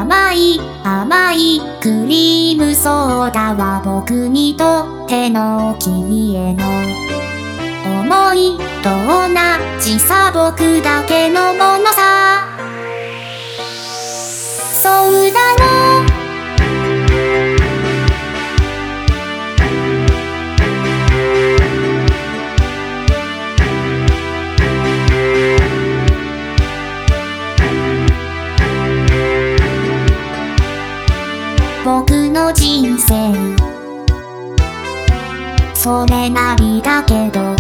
甘い甘いクリームソーダは僕にとっての君への思いと同じさ、僕だけのものさ。そうだろう。僕の人生それなりだけど、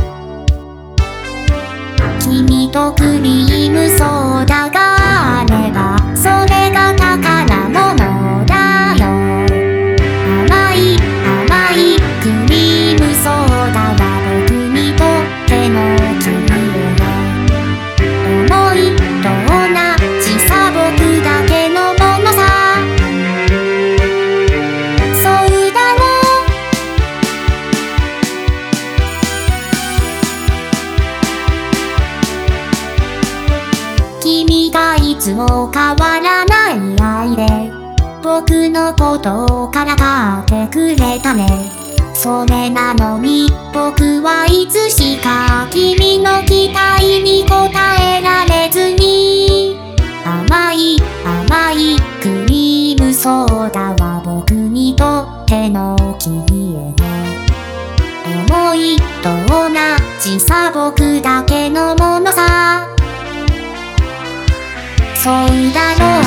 君とクリームソーダがあればそれが宝物だよ。甘い甘いクリームソーダは僕にとっての君への思いと同じさ、僕だけのものさ。君がいつも変わらない愛で僕のことをからかってくれたね。それなのに僕はいつしか君の期待に応えられずに、甘い甘いクリームソーダは僕にとっての君への思いと同じさ、僕だけのものさ。そうだろう。